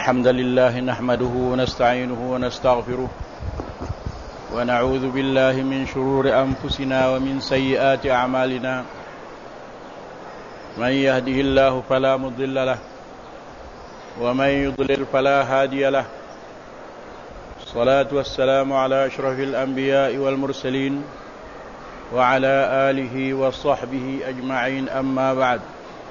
الحمد لله نحمده ونستعينه ونستغفره ونعوذ بالله من شرور أنفسنا ومن سيئات أعمالنا من يهده الله فلا مضل له ومن يضلل فلا هادي له. الصلاة والسلام على أشرف الأنبياء والمرسلين وعلى آله وصحبه أجمعين، أما بعد،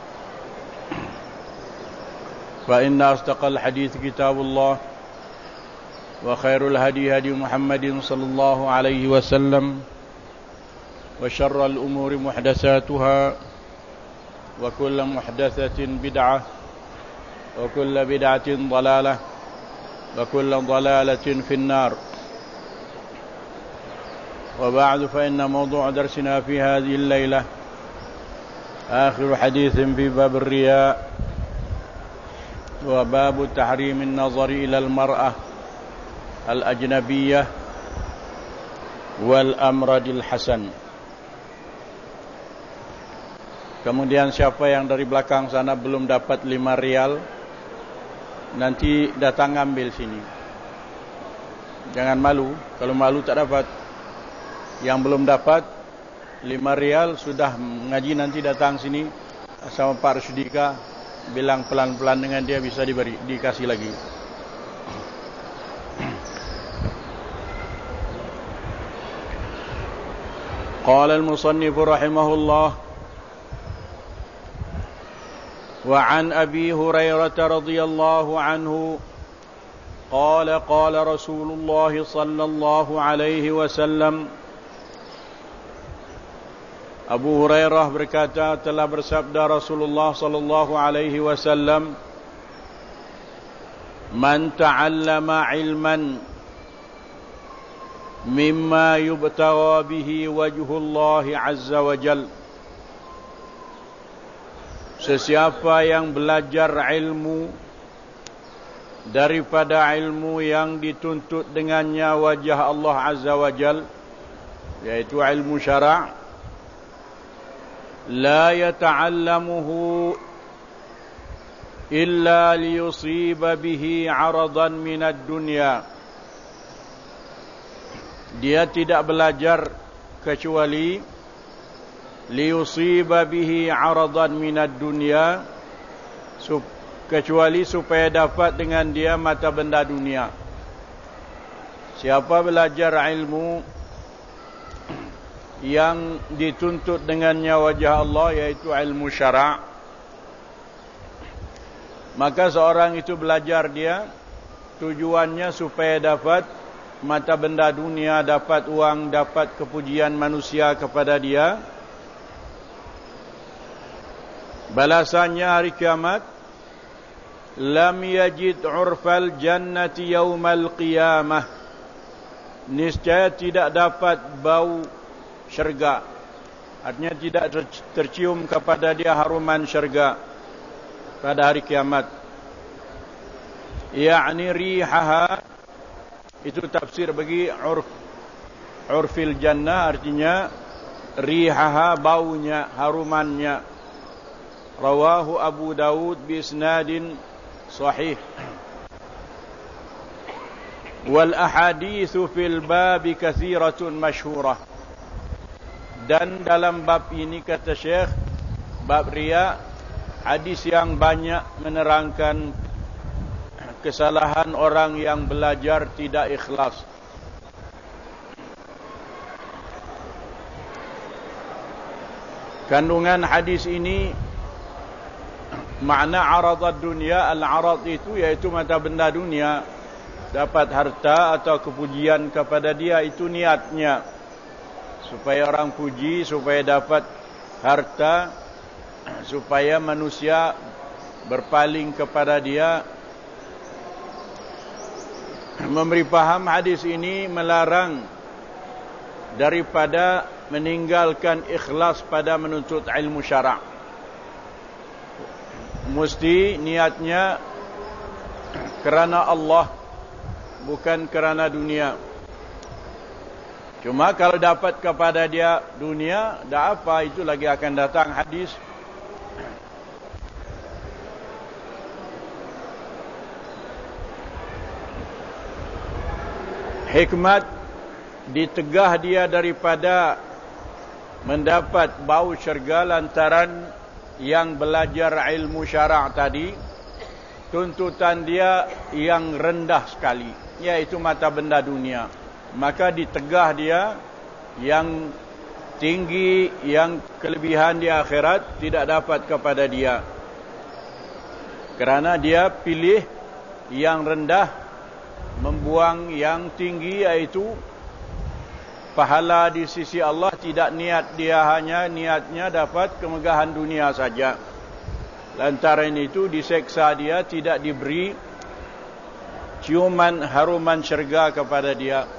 فإن أصدق الحديث كتاب الله وخير الهدي هدي محمد صلى الله عليه وسلم وشر الأمور محدثاتها وكل محدثة بدعة وكل بدعة ضلالة وكل ضلالة في النار. وبعد، فإن موضوع درسنا في هذه الليلة آخر حديث في باب الرياء وباب تحريم النظر إلى المرأة الأجنبية والأمرد الحسن. Kemudian siapa yang dari belakang sana belum dapat 5 rial, nanti datang ambil sini. Jangan malu, kalau malu tak dapat. Yang belum dapat 5 rial sudah mengaji, nanti datang sini sama Pak Rusdika, bilang pelan-pelan dengan dia, bisa dikasih lagi. Qala al-musannif rahimahullah wa an Abi Hurairah radhiyallahu anhu qala qala Rasulullah sallallahu alaihi wasallam. Abu Hurairah berkata, telah bersabda Rasulullah sallallahu alaihi wasallam, "Man ta'allama 'ilman mimma yubtagha bihi wajhullah 'azza wa jal." Sesiapa yang belajar ilmu daripada ilmu yang dituntut dengannya wajah Allah 'azza wa jal, yaitu ilmu syara', la yata'allamuhu illa liyusiba bihi 'aradan minad dunya. Dia tidak belajar kecuali liyusiba bihi 'aradan minad dunya, kecuali supaya dapat dengan dia mata benda dunia. Siapa belajar ilmu yang dituntut dengannya wajah Allah, yaitu ilmu syara', maka seorang itu belajar dia tujuannya supaya dapat mata benda dunia, dapat uang, dapat kepujian manusia kepada dia. Balasannya hari kiamat, lam yajid urfal jannati yaumal qiyamah, niscaya tidak dapat bau syurga, artinya tidak tercium kepada dia haruman syurga pada hari kiamat. Ya'ni rihaha, itu tafsir bagi urfil jannah, artinya rihaha, baunya, harumannya. Rawahu Abu Dawud bi isnadin sahih. Wal ahaditsu fil babi katsiratun masyhurah. Dan dalam bab ini, kata Syekh, bab riya, hadis yang banyak menerangkan kesalahan orang yang belajar tidak ikhlas. Kandungan hadis ini, makna aradad dunia, al-arad itu yaitu mata benda dunia, dapat harta atau kepujian kepada dia, itu niatnya supaya orang puji, supaya dapat harta, supaya manusia berpaling kepada dia. Memberi paham hadis ini melarang daripada meninggalkan ikhlas pada menuntut ilmu syara'. Mesti niatnya kerana Allah, bukan kerana dunia. Cuma kalau dapat kepada dia dunia, dah apa, itu lagi akan datang hadis hikmat ditegah dia daripada mendapat bau syurga lantaran yang belajar ilmu syarak tadi, tuntutan dia yang rendah sekali, yaitu mata benda dunia. Maka ditegah dia yang tinggi, yang kelebihan di akhirat tidak dapat kepada dia, kerana dia pilih yang rendah, membuang yang tinggi, yaitu pahala di sisi Allah. Tidak niat dia, hanya niatnya dapat kemegahan dunia saja. Lantaran itu diseksa dia, tidak diberi ciuman haruman syurga kepada dia.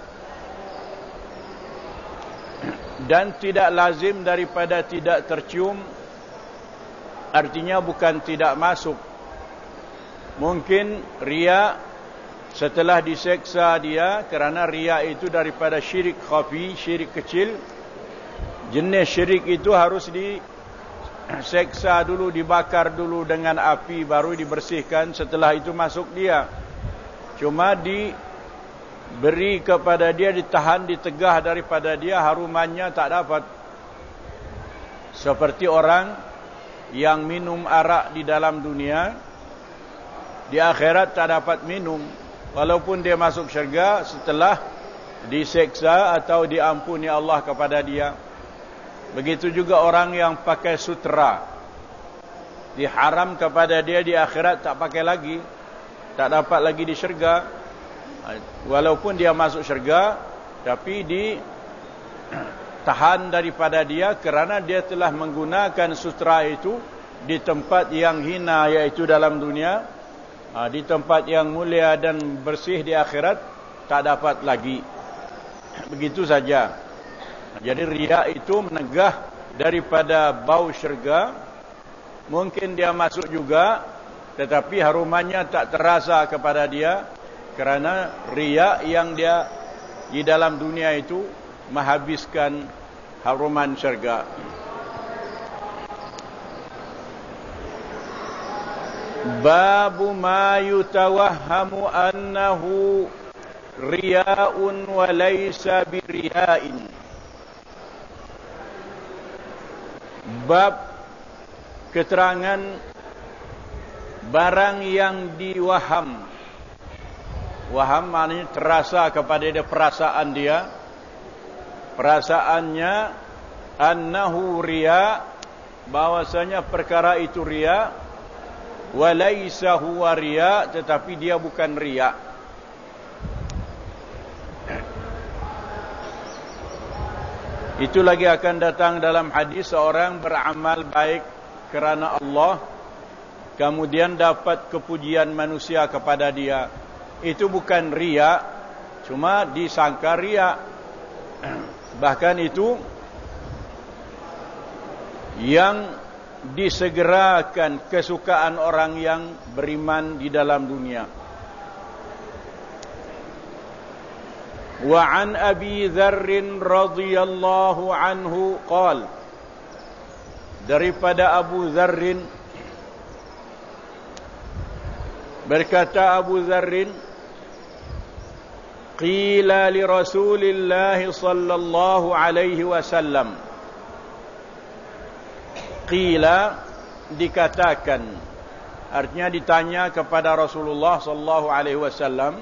Dan tidak lazim daripada tidak tercium, artinya bukan tidak masuk. Mungkin riya setelah diseksa dia, kerana riya itu daripada syirik khafi, syirik kecil. Jenis syirik itu harus diseksa dulu, dibakar dulu dengan api, baru dibersihkan, setelah itu masuk dia. Cuma diberi kepada dia, ditahan, ditegah daripada dia, harumannya tak dapat. Seperti orang yang minum arak di dalam dunia, di akhirat tak dapat minum, walaupun dia masuk syurga setelah diseksa atau diampuni Allah kepada dia. Begitu juga orang yang pakai sutera, diharam kepada dia di akhirat, tak pakai lagi, tak dapat lagi di syurga. Walaupun dia masuk syurga, tapi ditahan daripada dia kerana dia telah menggunakan sutera itu di tempat yang hina, yaitu dalam dunia. Di tempat yang mulia dan bersih di akhirat tak dapat lagi. Begitu saja. Jadi riya itu menegah daripada bau syurga. Mungkin dia masuk juga, tetapi harumannya tak terasa kepada dia, kerana riya yang dia di dalam dunia itu menghabiskan haruman syurga. Babu ma yutawahhamu annahu riya'un wa laysa biriya'in. Bab keterangan barang yang diwaham. Waham maknanya terasa kepada dia, perasaan dia, perasaannya, annahu riya', bahwasanya perkara itu riya', walaysa huwa riya', tetapi dia bukan riya'. Itu lagi akan datang dalam hadis, seorang beramal baik kerana Allah, kemudian dapat kepujian manusia kepada dia. Itu bukan riya', cuma disangka riya'. Bahkan itu yang disegerakan kesukaan orang yang beriman di dalam dunia. Wa an Abi Dzarr radhiyallahu anhu qala, daripada Abu Dzarr berkata Abu Dzarr, qila li Rasulillah sallallahu alaihi wasallam, qila dikatakan, artinya ditanya kepada Rasulullah sallallahu alaihi wasallam,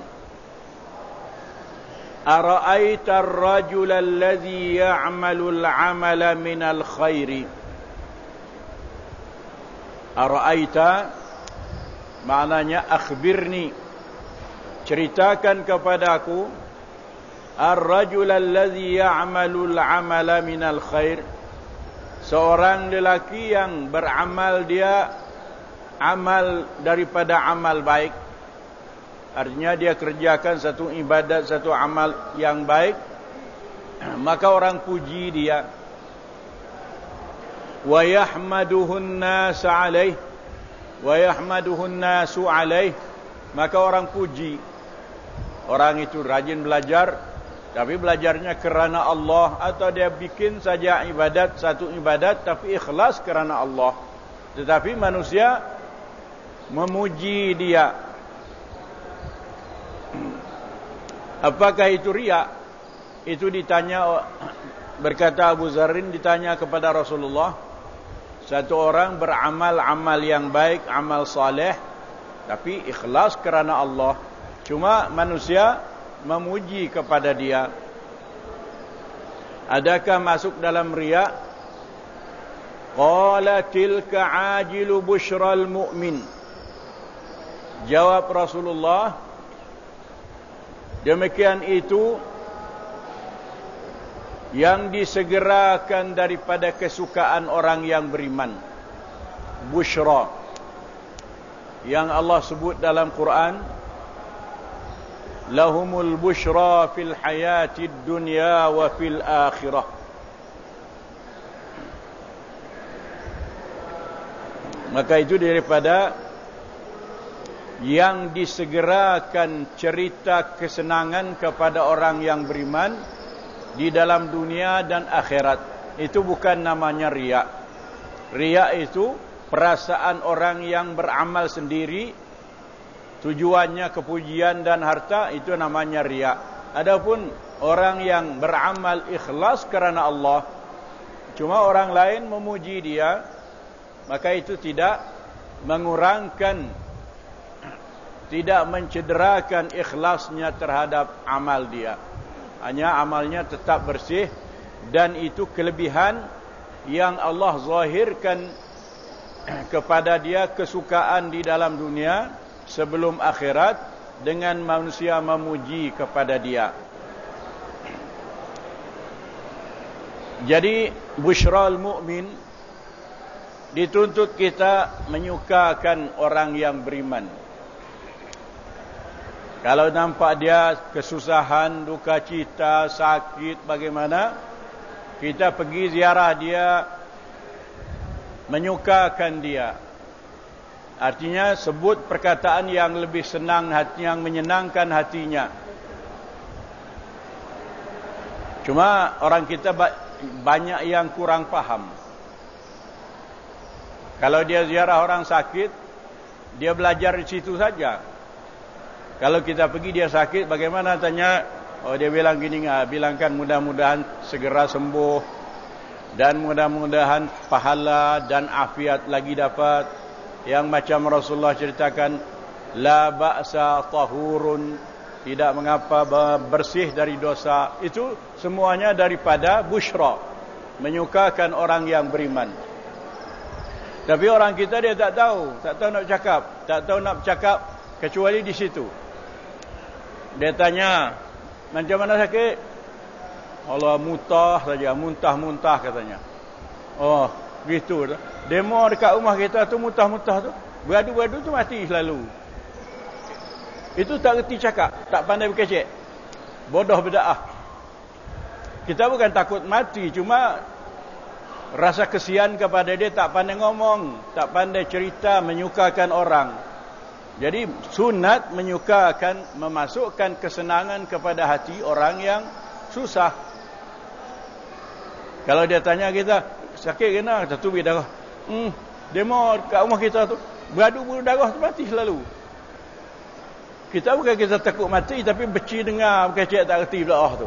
ara'aita ar-rajula alladhi ya'malu al-'amala min al-khairi. Ara'aita maknanya akhbirni, ceritakan kepadaku, ar-rajula alladhi ya'malu al-'amala min al-khair, seorang lelaki yang beramal, dia amal daripada amal baik. Artinya dia kerjakan satu ibadat, satu amal yang baik, maka orang puji dia. Wa yahmaduhun nasu alaih, wa yahmaduhun nasu alaih, maka orang puji. Orang itu rajin belajar, tapi belajarnya kerana Allah, atau dia bikin saja ibadat, satu ibadat, tapi ikhlas kerana Allah, tetapi manusia memuji dia. Apakah itu riya? Itu ditanya, berkata Abu Zarrin, ditanya kepada Rasulullah, satu orang beramal amal yang baik, amal saleh, tapi ikhlas kerana Allah, cuma manusia memuji kepada dia, adakah masuk dalam riya? Qala tilka ajilu bushral mu'min. Jawab Rasulullah, demikian itu yang disegerakan daripada kesukaan orang yang beriman. Bushra yang Allah sebut dalam Quran, lahumul bushra fil hayatid dunya wa fil akhirah. Maka itu daripada yang disegerakan cerita kesenangan kepada orang yang beriman di dalam dunia dan akhirat. Itu bukan namanya riya. Riya itu perasaan orang yang beramal sendiri, tujuannya kepujian dan harta, itu namanya riya. Adapun orang yang beramal ikhlas kerana Allah, cuma orang lain memuji dia, maka itu tidak mengurangkan, tidak mencederakan ikhlasnya terhadap amal dia. Hanya amalnya tetap bersih, dan itu kelebihan yang Allah zahirkan kepada dia, kesukaan di dalam dunia sebelum akhirat, dengan manusia memuji kepada dia. Jadi busyral mu'min, dituntut kita menyukakan orang yang beriman. Kalau nampak dia kesusahan, duka cita, sakit, bagaimana, kita pergi ziarah dia, menyukakan dia. Artinya sebut perkataan yang lebih senang hati, yang menyenangkan hatinya. Cuma orang kita banyak yang kurang faham. Kalau dia ziarah orang sakit, dia belajar di situ saja. Kalau kita pergi dia sakit, bagaimana tanya? Oh, dia bilang gini, bilangkan mudah-mudahan segera sembuh, dan mudah-mudahan pahala dan afiat lagi dapat. Yang macam Rasulullah ceritakan, la ba'sa tahurun, tidak mengapa, bersih dari dosa. Itu semuanya daripada busyra, menyukakan orang yang beriman. Tapi orang kita dia tak tahu nak cakap, tak tahu nak cakap kecuali di situ. Dia tanya, macam mana sakit? Allah, muntah saja, muntah-muntah katanya. Oh, gitu. Demo dekat rumah kita tu muntah-muntah tu, beradu-beradu tu mati selalu. Itu tak reti cakap, tak pandai berkecek. Bodoh bid'ah. Kita bukan takut mati, cuma rasa kesian kepada dia, tak pandai ngomong, tak pandai cerita, menyukakan orang. Jadi sunat menyukakan, memasukkan kesenangan kepada hati orang yang susah. Kalau dia tanya kita, sakit kena, kita tubik darah. Demo kat rumah kita tu, beradu darah tu mati selalu. Kita bukan kita takut mati, tapi beci dengar, berkecek tak reti belah tu.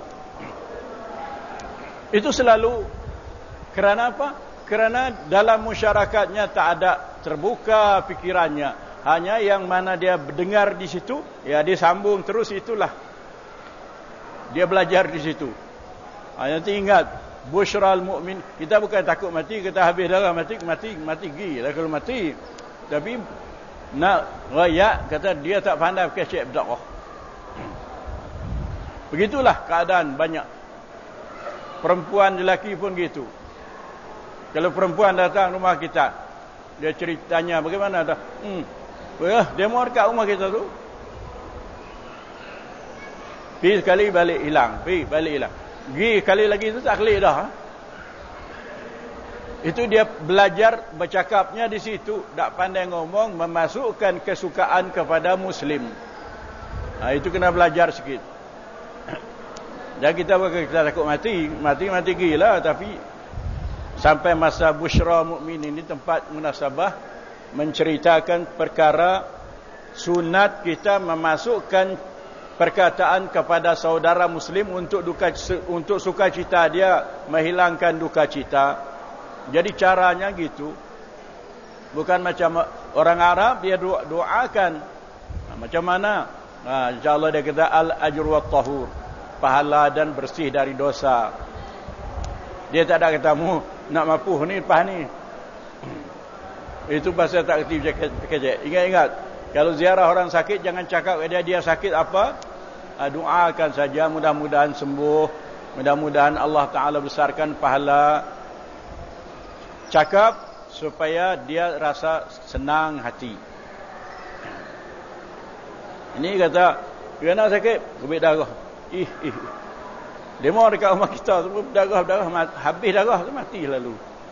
Itu selalu kerana apa? Kerana dalam masyarakatnya tak ada terbuka fikirannya. Hanya yang mana dia dengar di situ, ya dia sambung terus, itulah dia belajar di situ. Nanti ingat, busyral mu'min, kita bukan takut mati, kita habis darah mati gigi lah kalau mati. Tapi nak raya, kata dia tak pandai kecek berdarah. Begitulah keadaan banyak perempuan, lelaki pun gitu. Kalau perempuan datang rumah kita, dia ceritanya bagaimana dah, dia mau dekat rumah kita tu, pergi sekali balik hilang, pergi kali lagi tu tak klik dah. Itu dia belajar bercakapnya di situ, tak pandai ngomong, memasukkan kesukaan kepada muslim. Itu kena belajar sikit. Dan kita takut mati gila, tapi sampai masa busyra mukmin ini tempat munasabah menceritakan perkara sunat kita memasukkan perkataan kepada saudara muslim untuk sukacita dia, menghilangkan duka cita. Jadi caranya gitu. Bukan macam orang Arab dia doakan. Macam mana? InsyaAllah dia kata al-ajru wa tahur, pahala dan bersih dari dosa. Dia tak ada kata mu nak mapuh ni lepas ni. Itu pasal tak kerti kecek. Ingat-ingat, kalau ziarah orang sakit jangan cakap dia sakit apa. Doakan saja, mudah-mudahan sembuh, mudah-mudahan Allah Ta'ala besarkan pahala. Cakap supaya dia rasa senang hati. Ini kata, kena sakit, kubik darah. Demo dekat rumah kita, semua darah, habis darah, mati lalu.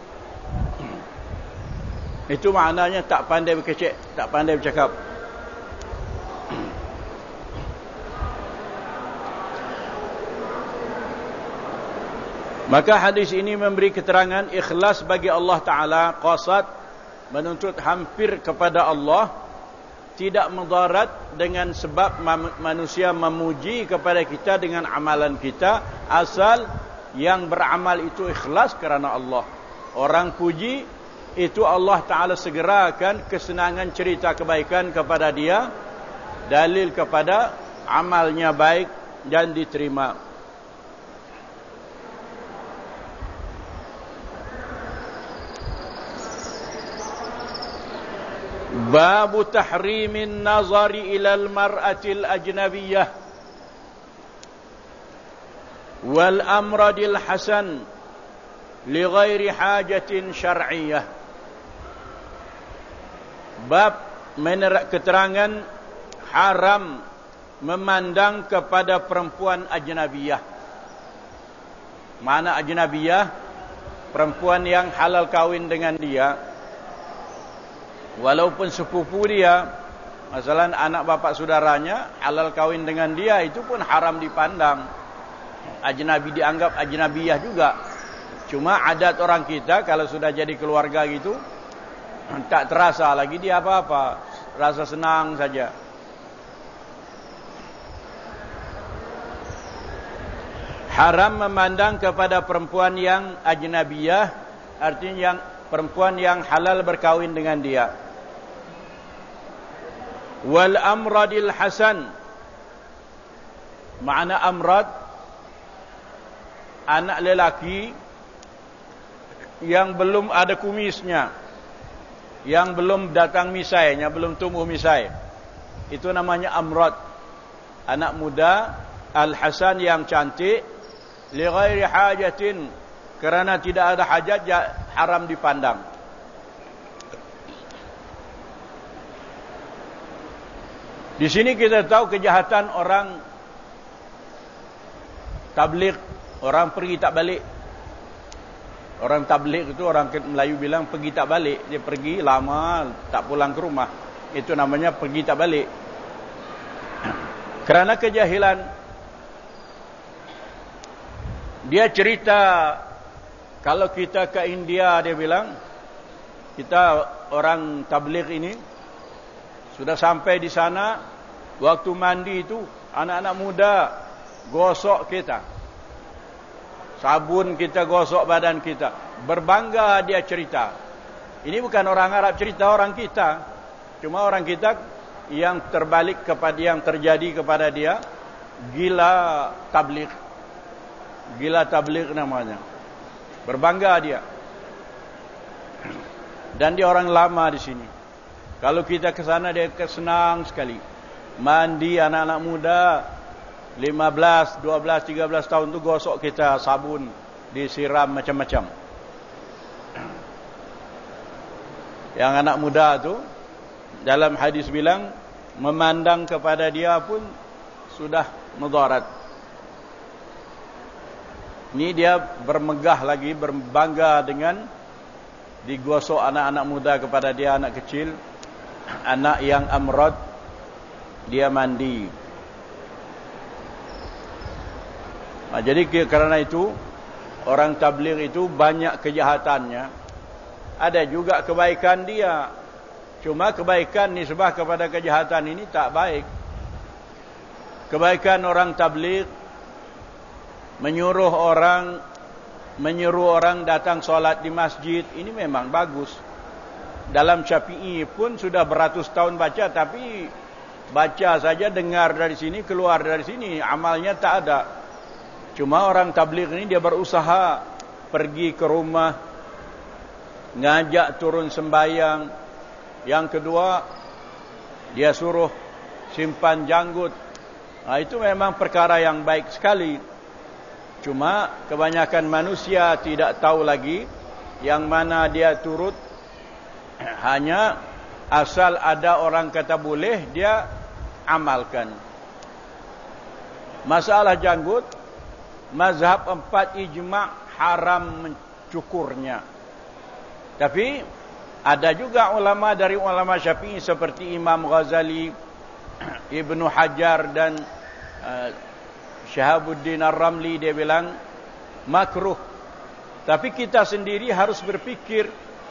Itu maknanya tak pandai berkecek, tak pandai bercakap. Maka hadis ini memberi keterangan ikhlas bagi Allah Ta'ala, qasad, menuntut hampir kepada Allah, tidak mudarat dengan sebab manusia memuji kepada kita dengan amalan kita, asal yang beramal itu ikhlas kerana Allah. Orang puji itu Allah Ta'ala segerakan kesenangan cerita kebaikan kepada dia, dalil kepada amalnya baik dan diterima. Babu tahrimin nazari ilal mar'atil ajnabiyah wal amradil hasan li ghairi hajatin syar'iyyah. Bab keterangan haram memandang kepada perempuan ajnabiyah. Mana ajnabiyah? Perempuan yang halal kawin dengan dia, walaupun sepupu dia, masalah anak bapa saudaranya halal kawin dengan dia, itu pun haram dipandang. Ajnabi dianggap ajnabiyah juga. Cuma adat orang kita kalau sudah jadi keluarga gitu, tak terasa lagi dia apa-apa, rasa senang saja. Haram memandang kepada perempuan yang ajnabiyah, artinya yang perempuan yang halal berkawin dengan dia. Wal amradil hasan, makna amrad, anak lelaki yang belum ada kumisnya, yang belum datang misainya, belum tumbuh misai, itu namanya amrad. Anak muda al-hasan yang cantik, li ghairi hajatin, kerana tidak ada hajat, haram dipandang. Di sini kita tahu kejahatan orang tabligh, orang pergi tak balik. Orang tabligh itu orang Melayu bilang pergi tak balik. Dia pergi lama tak pulang ke rumah. Itu namanya pergi tak balik. Kerana kejahilan. Dia cerita, kalau kita ke India, dia bilang, kita orang tabligh ini sudah sampai di sana, waktu mandi itu anak-anak muda gosok kita, sabun kita gosok badan kita, berbangga dia cerita. Ini bukan orang Arab cerita, orang kita. Cuma orang kita yang terbalik kepada yang terjadi kepada dia, gila tabligh. Gila tabligh namanya. Berbangga dia. Dan dia orang lama di sini. Kalau kita ke sana dia senang sekali. Mandi anak-anak muda 15, 12, 13 tahun tu gosok kita sabun, disiram macam-macam. Yang anak muda tu dalam hadis bilang memandang kepada dia pun sudah mudarat. Ini dia bermegah lagi, berbangga dengan digosok anak-anak muda kepada dia, anak kecil, anak yang amrad, dia mandi. Nah, jadi kerana itu orang tabligh itu banyak kejahatannya, ada juga kebaikan dia. Cuma kebaikan nisbah kepada kejahatan ini tak baik. kebaikan orang tabligh menyuruh orang datang solat di masjid, ini memang bagus. Dalam Syafi'i pun sudah beratus tahun baca, tapi baca saja, dengar dari sini, keluar dari sini, amalnya tak ada. Cuma orang tabligh ini dia berusaha pergi ke rumah, ngajak turun sembahyang. Yang kedua, dia suruh simpan janggut. Nah, itu memang perkara yang baik sekali. Cuma kebanyakan manusia tidak tahu lagi yang mana dia turut. Hanya asal ada orang kata boleh, dia amalkan. Masalah janggut, mazhab 4 ijma' haram mencukurnya. Tapi ada juga ulama dari ulama Syafi'i seperti Imam Ghazali, Ibnu Hajar dan Syahabuddin Ar-Ramli, dia bilang makruh. Tapi kita sendiri harus berpikir,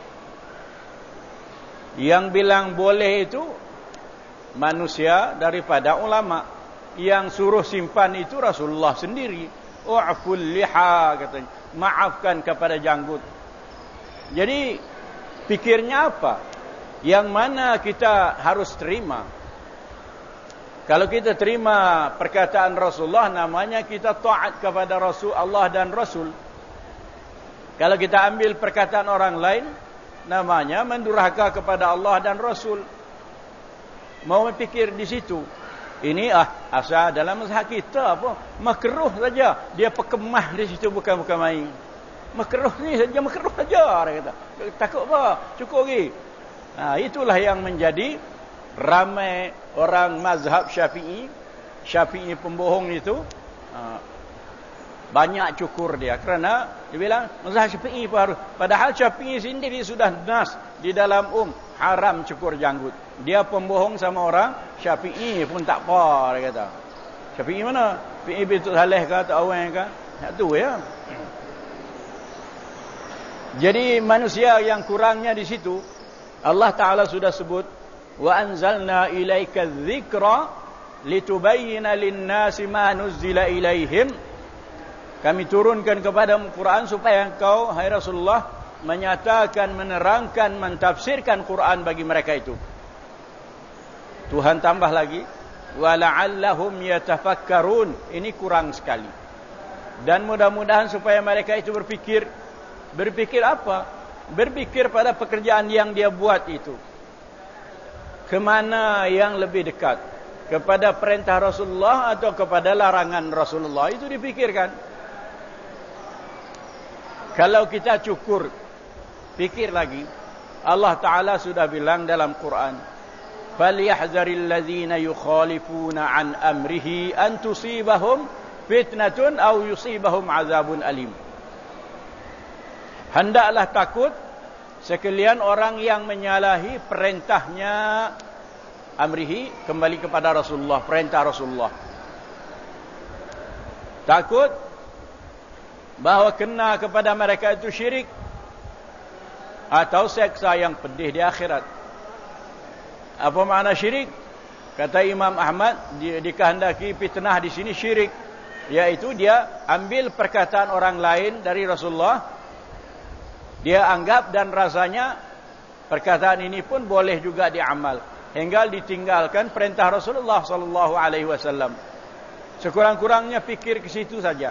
yang bilang boleh itu manusia daripada ulama. Yang suruh simpan itu Rasulullah sendiri. U'ful liha, katanya, maafkan kepada janggut. Jadi pikirnya apa? Yang mana kita harus terima? Kalau kita terima perkataan Rasulullah, namanya kita taat kepada Rasul Allah dan Rasul. Kalau kita ambil perkataan orang lain, namanya mendurhaka kepada Allah dan Rasul. Mau pikir di situ. Ini asal dalam mazhab kita apa? Makruh saja. Dia pekemah di situ, bukan main. Makruh ni saja, makruh saja, dia kata. Takut apa? Cukup lagi. Nah, itulah yang menjadi ramai orang mazhab Syafi'i. Syafi'i pembohong itu banyak cukur dia, kerana dia bilang mazhab Syafi'i pun harus. Padahal Syafi'i sendiri sudah nas di dalam haram cukur janggut. Dia pembohong sama orang Syafi'i pun tak apa, dia kata. Syafi'i mana? Syafi'i bintu Saleh ke atau Awan ke? Itu ya. Jadi manusia yang kurangnya di situ, Allah Ta'ala sudah sebut, wa anzalna ilaika dzikra litubayyana lin-nasi ma nuzzila ilaihim. Kami turunkan kepada Quran supaya engkau, hai Rasulullah, menyatakan, menerangkan, mentafsirkan Quran bagi mereka itu. Tuhan tambah lagi, wa la'allahum yatafakkarun. Ini kurang sekali. Dan mudah-mudahan supaya mereka itu berpikir. Berpikir apa? Berpikir pada pekerjaan yang dia buat itu. Kemana yang lebih dekat? Kepada perintah Rasulullah atau kepada larangan Rasulullah? Itu dipikirkan. Kalau kita cukur, pikir lagi. Allah Ta'ala sudah bilang dalam Quran, فَلْيَحْذَرِ الَّذِينَ يُخَالِفُونَ عَنْ أَمْرِهِ أَنْ تُصِيبَهُمْ فِتْنَةٌ أَوْ يُصِيبَهُمْ عَذَابٌ أَلِيمٌ. Hendaklah takut sekalian orang yang menyalahi perintahnya, amrihi, kembali kepada Rasulullah, perintah Rasulullah. Takut bahawa kena kepada mereka itu syirik atau seksa yang pedih di akhirat. Apa makna syirik? Kata Imam Ahmad, dikehendaki fitnah di sini syirik, yaitu dia ambil perkataan orang lain dari Rasulullah, dia anggap dan rasanya perkataan ini pun boleh juga diamal, hingga ditinggalkan perintah Rasulullah sallallahu alaihi wasallam. Sekurang-kurangnya fikir ke situ saja.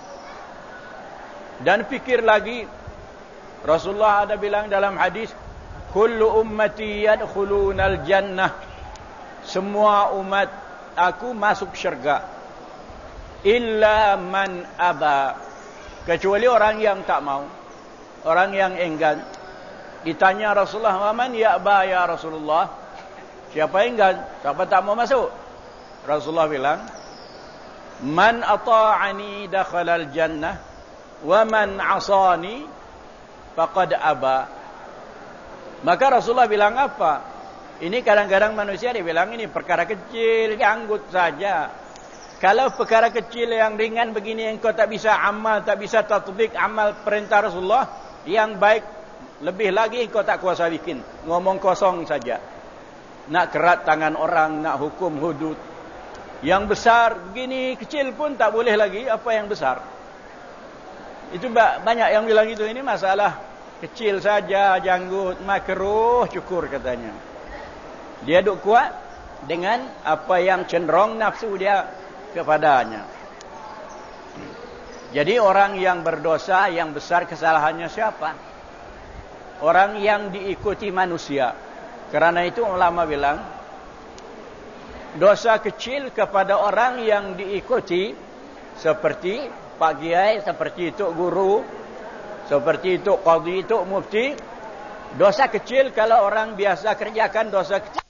Dan fikir lagi, Rasulullah ada bilang dalam hadis, kullu ummati yadkhulunal jannah. Semua umat aku masuk syurga. Illa man aba. Kecuali orang yang tak mau. Orang yang enggan. Ditanya Rasulullah, "Wa man ya'ba ya Rasulullah?" Siapa enggan? Siapa tak mau masuk? Rasulullah bilang, "Man ata'ani dakhalal jannah wa man 'asani faqad aba." Maka Rasulullah bilang apa? Ini kadang-kadang manusia dia bilang ini perkara kecil, janggut saja. Kalau perkara kecil yang ringan begini engkau tak bisa amal, tak bisa tatbik amal perintah Rasulullah, yang baik lebih lagi engkau tak kuasa bikin. Ngomong kosong saja. Nak kerat tangan orang, nak hukum hudud. Yang besar begini, kecil pun tak boleh lagi, apa yang besar? Itu banyak yang bilang itu, ini masalah kecil saja, janggut, makruh, cukur katanya. Dia duk kuat dengan apa yang cenderung nafsu dia kepadanya. Jadi orang yang berdosa, yang besar kesalahannya siapa? Orang yang diikuti manusia. Kerana itu ulama bilang, dosa kecil kepada orang yang diikuti, seperti Pak Kiai, seperti Tok Guru, seperti Tok Qadhi, Tok Mufti. Dosa kecil kalau orang biasa kerjakan dosa kecil.